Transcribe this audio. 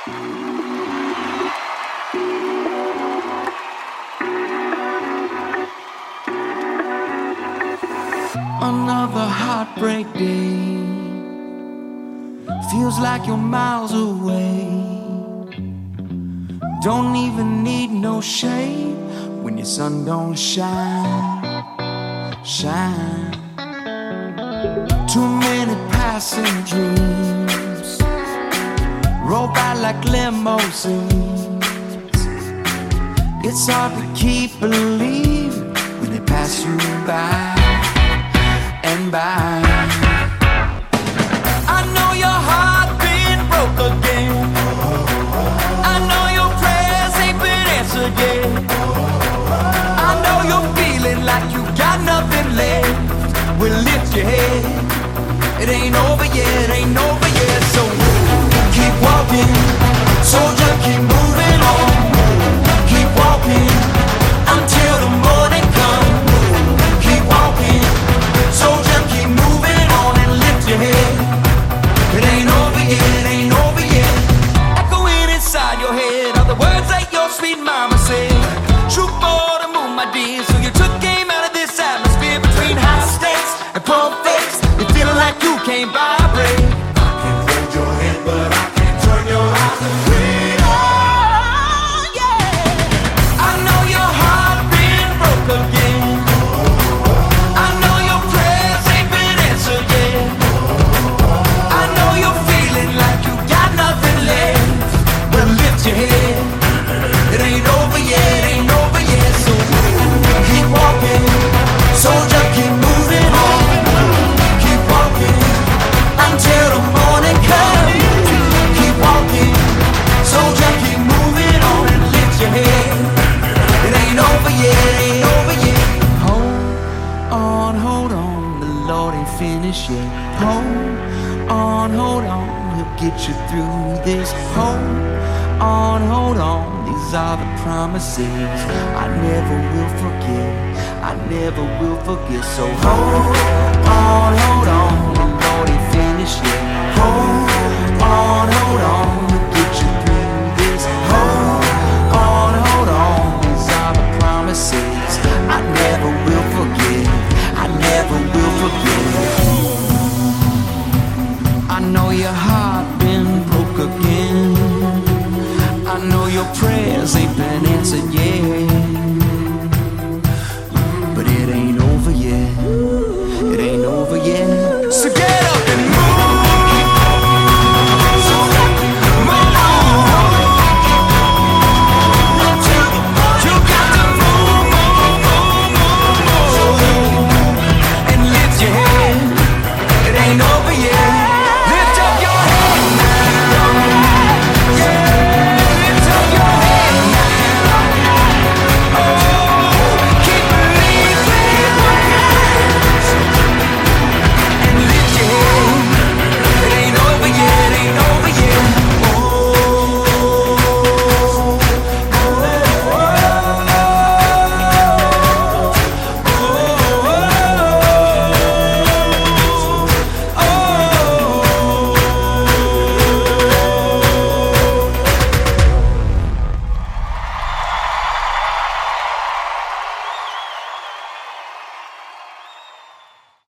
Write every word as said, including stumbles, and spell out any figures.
Another heartbreak day. Feels like you're miles away. Don't even need no shade when your sun don't shine, shine. Too many passing dreams roll by like limousines. It's hard to keep believing when they pass you by and by. I know your heart been broke again. I know your prayers ain't been answered yet. I know you're feeling like you got nothing left. Well, lift your head. It ain't over yet, ain't over yet. So keep walking, soldier, keep moving on. Keep walking until the morning comes. Keep walking, soldier, keep moving on and lift your head. It ain't over yet, ain't over yet. Echoing inside your head are the words that your sweet mama said. True for the moon, my dear. So you took aim out of this atmosphere between high stakes and pump fakes. You're feeling like you can't vibrate. I can hold your hand, but I can't turn your eyes away. Oh, yeah. I know your heart been broke again. I know your prayers ain't been answered yet. I know you're feeling like you got nothing left. Well, lift your head. It ain't over yet, ain't over yet. So keep walking, soldier, keep moving on. Keep walking until the morning comes. Keep walking, soldier, keep moving on and lift your head. It ain't over yet, ain't over yet. Hold on, hold on, the Lord ain't finished yet. Hold on, hold on, He'll get you through this. Hold on, hold on, these are the promises I never will forget, I never will forget. So hold on, hold on, the Lord ain't finished yet. Hold on, hold on, He'll get you through this. Hold on, hold on, these are the promises I never will forget, I never will forget. I know your heart been broke again. I know your prayers ain't been answered yet.